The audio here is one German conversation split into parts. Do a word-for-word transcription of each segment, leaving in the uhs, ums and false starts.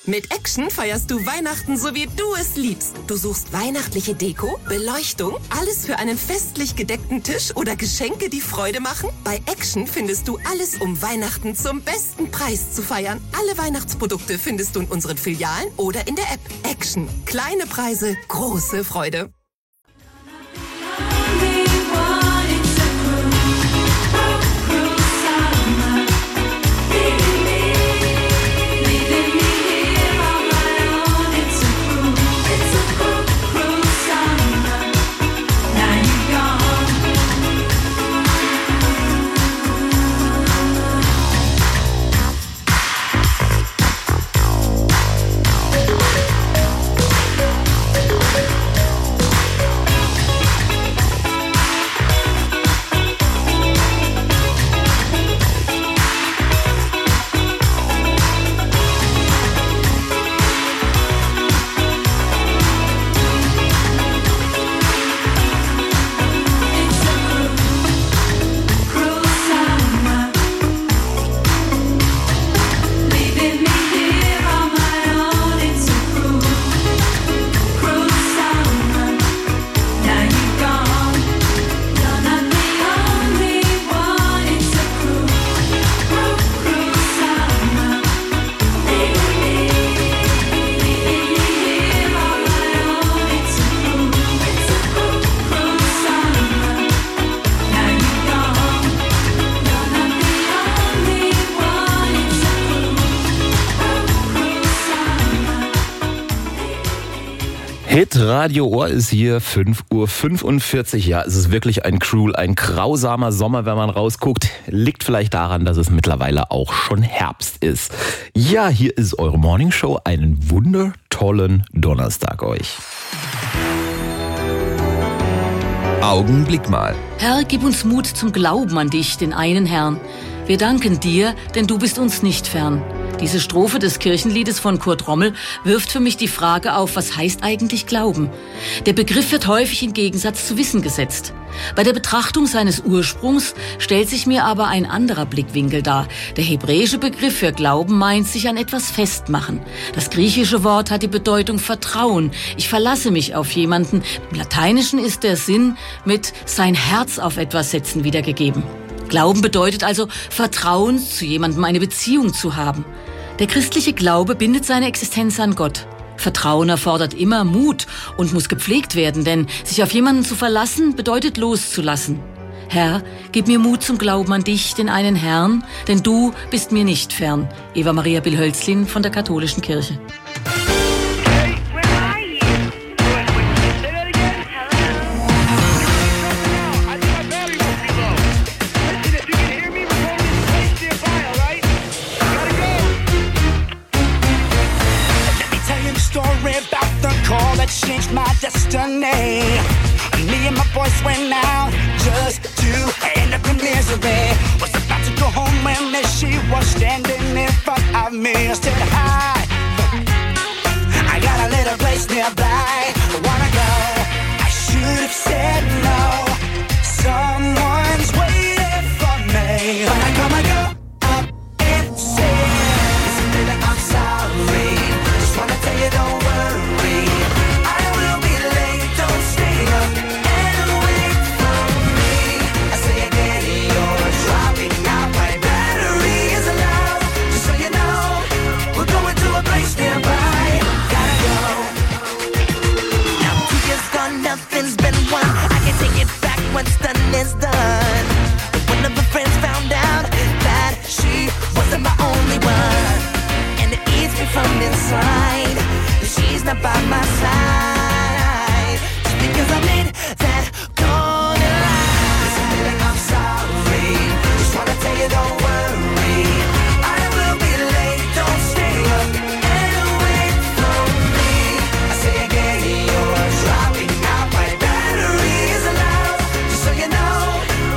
Mit Action feierst du Weihnachten, so wie du es liebst. Du suchst weihnachtliche Deko, Beleuchtung, alles für einen festlich gedeckten Tisch oder Geschenke, die Freude machen? Bei Action findest du alles, um Weihnachten zum besten Preis zu feiern. Alle Weihnachtsprodukte findest du in unseren Filialen oder in der App. Action. Kleine Preise, große Freude. Hit Radio Ohr ist hier, fünf Uhr fünfundvierzig. Ja, es ist wirklich ein cruel, ein grausamer Sommer, wenn man rausguckt. Liegt vielleicht daran, dass es mittlerweile auch schon Herbst ist. Ja, hier ist eure Morningshow. Einen wundertollen Donnerstag euch. Augenblick mal. Herr, gib uns Mut zum Glauben an dich, den einen Herrn. Wir danken dir, denn du bist uns nicht fern. Diese Strophe des Kirchenliedes von Kurt Rommel wirft für mich die Frage auf, was heißt eigentlich Glauben? Der Begriff wird häufig in Gegensatz zu Wissen gesetzt. Bei der Betrachtung seines Ursprungs stellt sich mir aber ein anderer Blickwinkel dar. Der hebräische Begriff für Glauben meint sich an etwas festmachen. Das griechische Wort hat die Bedeutung Vertrauen. Ich verlasse mich auf jemanden. Im Lateinischen ist der Sinn mit sein Herz auf etwas setzen wiedergegeben. Glauben bedeutet also, Vertrauen zu jemandem, eine Beziehung zu haben. Der christliche Glaube bindet seine Existenz an Gott. Vertrauen erfordert immer Mut und muss gepflegt werden, denn sich auf jemanden zu verlassen, bedeutet loszulassen. Herr, gib mir Mut zum Glauben an dich, den einen Herrn, denn du bist mir nicht fern. Eva Maria Bill-Hölzlin von der Katholischen Kirche. Changed my destiny. Me and my boys went out just to end up in misery. Was about to go home when there she was standing in front of me. I said hi, I got a little place nearby. Wanna go? I should have said no. Someone's waiting for me. But I come, I go up and say, listen, baby, I'm sorry. Just wanna tell you, don't worry. What's done is done. One of her friends found out that she wasn't my only one, and it eats me from inside that she's not by my side. Just because I made that corner line. Listen, baby, I'm sorry. Just wanna tell you, don't worry. I will be late. Don't stay up and wait for me. I say again, you're dropping out. My battery is low. So you know,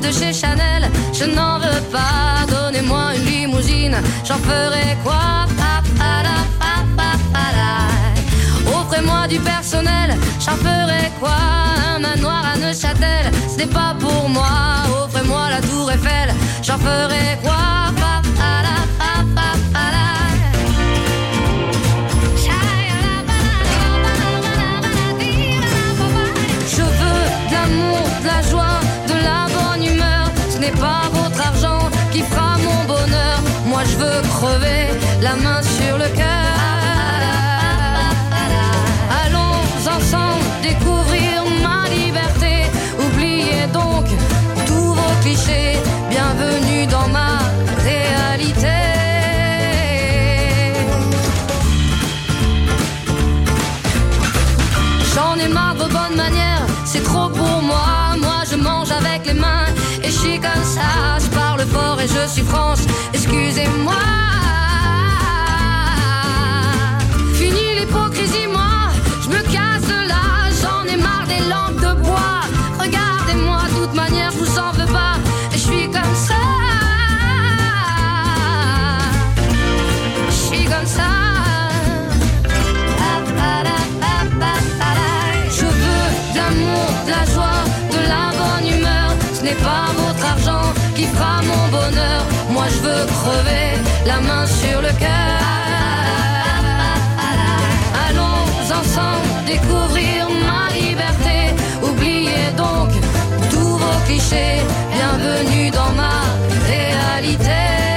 de chez Chanel, je n'en veux pas. Donnez-moi une limousine, j'en ferai quoi? Offrez-moi du personnel, j'en ferai quoi? Un manoir à Neuchâtel, ce n'est pas pour moi. Offrez-moi la tour Eiffel, j'en ferai quoi? Je veux de l'amour, de la joie, de la bonne humeur. Ce n'est pas votre argent qui fera mon bonheur. Moi je veux crever, la main sur le cœur. Ensemble découvrir ma liberté. Oubliez donc tous vos clichés. Bienvenue dans ma réalité. J'en ai marre de vos bonnes manières, c'est trop pour moi. Moi je mange avec les mains et je suis comme ça. Je parle fort et je suis France, excusez-moi. Fini l'hypocrisie, moi je me casse de là, j'en ai marre des lampes de bois. Regardez-moi, de toute manière, je vous en veux pas. Et je suis comme ça. Je suis comme ça. Je veux de l'amour, de la joie, de la bonne humeur. Ce n'est pas votre argent qui fera mon bonheur. Moi je veux crever, la main sur le cœur. Ensemble découvrir ma liberté. Oubliez donc tous vos clichés. Bienvenue dans ma réalité.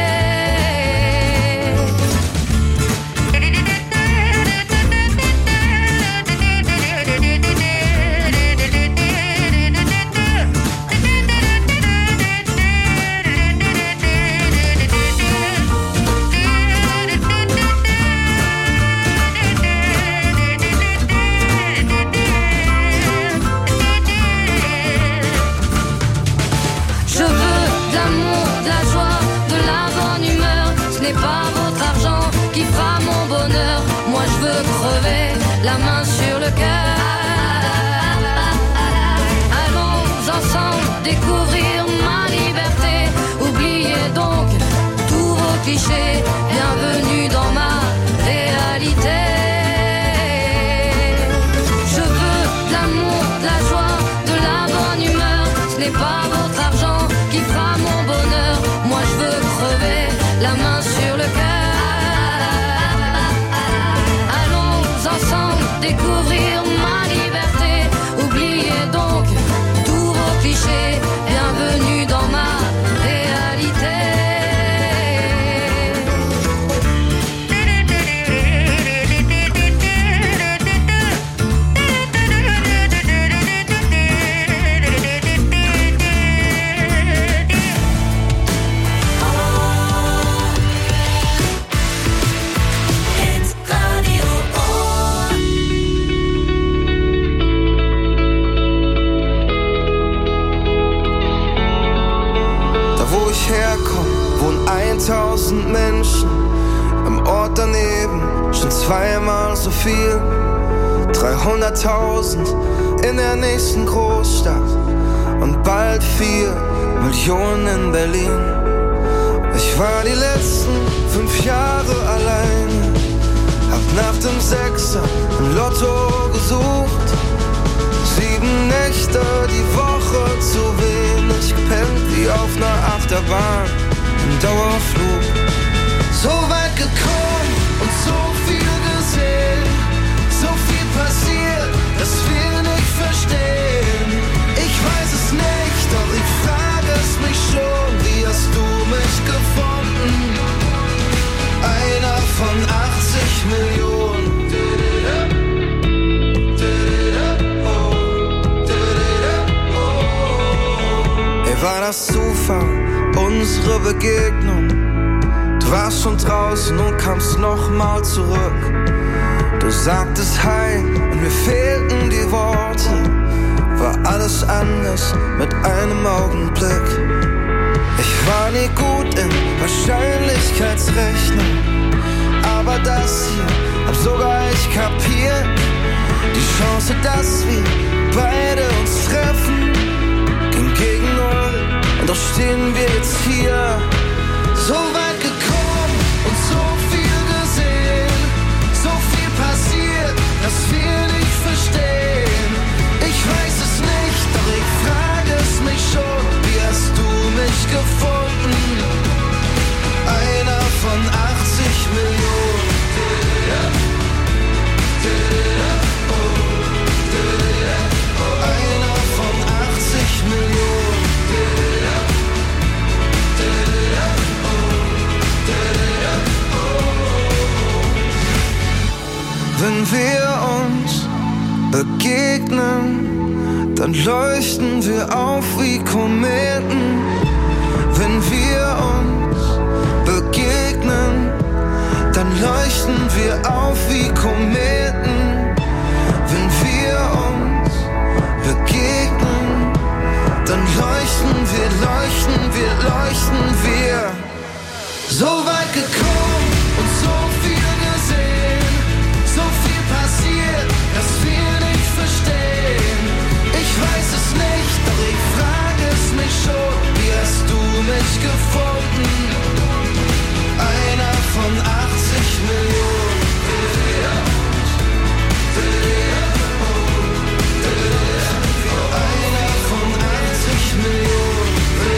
Pas votre argent qui fera mon bonheur. Moi je veux crever, la main sur le cœur. Allons ensemble découvrir ma liberté. Oubliez donc tous vos clichés. Bienvenue dans ma réalité. Je veux de l'amour, de la joie, de la bonne humeur. Ce n'est pas votre argent qui fera mon bonheur. Moi je veux crever, la main sur le cœur. Allons ensemble découvrir ma liberté. Oubliez donc tous vos clichés. Bienvenue dans ma réalité. tausend Menschen, im Ort daneben schon zweimal so viel. dreihunderttausend in der nächsten Großstadt und bald vier Millionen in Berlin. Ich war die letzten fünf Jahre allein, hab nach dem Sechser im Lotto gesucht. Sieben Nächte die Woche zu wenig gepennt, wie auf ner Achterbahn im Dauerflug. So weit gekommen und so viel gesehen, so viel passiert, dass wir nicht verstehen. Ich weiß es nicht, doch ich frage es mich schon, wie hast du mich gefunden? Einer von achtzig Millionen. War das Zufall, unsere Begegnung? Du warst schon draußen und kamst nochmal zurück. Du sagtest Hi und mir fehlten die Worte. War alles anders mit einem Augenblick. Ich war nie gut in Wahrscheinlichkeitsrechnung, aber das hier hab sogar ich kapiert. Die Chance, dass wir beide uns treffen, ging gegen null und dann leuchten wir auf wie Kometen. Wenn wir uns begegnen, dann leuchten wir auf wie Kometen. Wenn wir uns begegnen, dann leuchten wir, leuchten wir, leuchten wir. So weit gekommen und so viel gesehen, so viel passiert, dass wir nicht verstehen. Ich weiß es nicht, doch ich frage es mich schon. Wie hast du mich gefunden? Einer von achtzig Millionen. Einer von achtzig Millionen.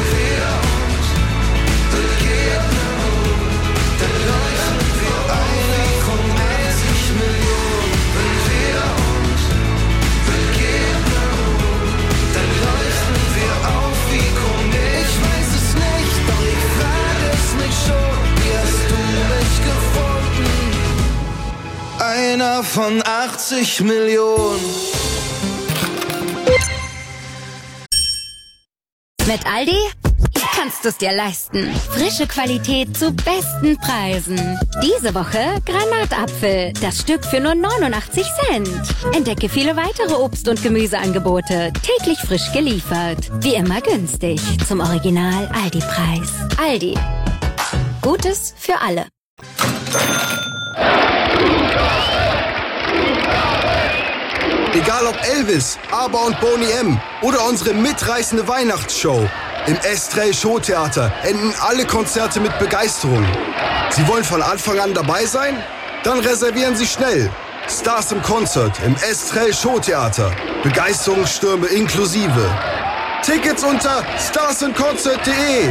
Dann leuchten wir einer von achtzig Millionen. Wenn wir uns begegnen, dann leuchten wir auf wie Kometen. Ich weiß es nicht, doch ich frage es mich schon. Wie hast du mich gefunden? Einer von achtzig Millionen. Mit Aldi kannst du es dir leisten. Frische Qualität zu besten Preisen. Diese Woche Granatapfel. Das Stück für nur neunundachtzig Cent. Entdecke viele weitere Obst- und Gemüseangebote. Täglich frisch geliefert. Wie immer günstig. Zum Original Aldi-Preis. Aldi. Gutes für alle. Egal ob Elvis, ABBA und Boney M. oder unsere mitreißende Weihnachtsshow. Im Estrell Showtheater enden alle Konzerte mit Begeisterung. Sie wollen von Anfang an dabei sein? Dann reservieren Sie schnell. Stars im Konzert im Estrell Showtheater. Begeisterungsstürme inklusive. Tickets unter starsandconcert punkt de.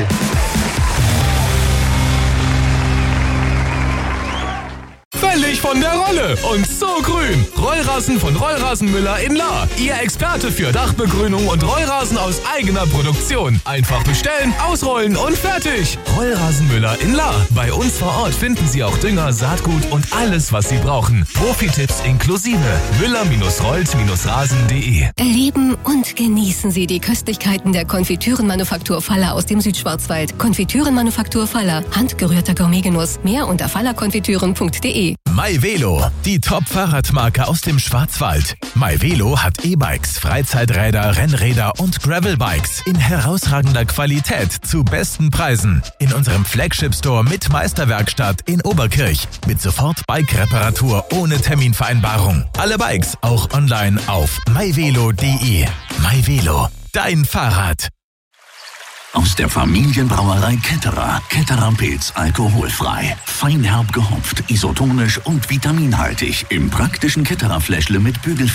Völlig von der Rolle und so grün. Rollrasen von Rollrasenmüller in Lahr. Ihr Experte für Dachbegrünung und Rollrasen aus eigener Produktion. Einfach bestellen, ausrollen und fertig. Rollrasenmüller in Lahr. Bei uns vor Ort finden Sie auch Dünger, Saatgut und alles, was Sie brauchen. Profi-Tipps inklusive. Müller-rollt-rasen punkt de. Erleben und genießen Sie die Köstlichkeiten der Konfitürenmanufaktur Faller aus dem Südschwarzwald. Konfitürenmanufaktur Faller. Handgerührter Gourmetgenuss. Mehr unter fallerkonfitüren punkt de. MyVelo, die Top-Fahrradmarke aus dem Schwarzwald. MyVelo hat E-Bikes, Freizeiträder, Rennräder und Gravelbikes in herausragender Qualität zu besten Preisen. In unserem Flagship-Store mit Meisterwerkstatt in Oberkirch. Mit sofort Bike-Reparatur ohne Terminvereinbarung. Alle Bikes auch online auf myvelo punkt de. MyVelo, dein Fahrrad. Aus der Familienbrauerei Ketterer. Ketterer Pilz alkoholfrei. Fein herb gehopft, isotonisch und vitaminhaltig. Im praktischen Ketterer Fläschle mit Bügel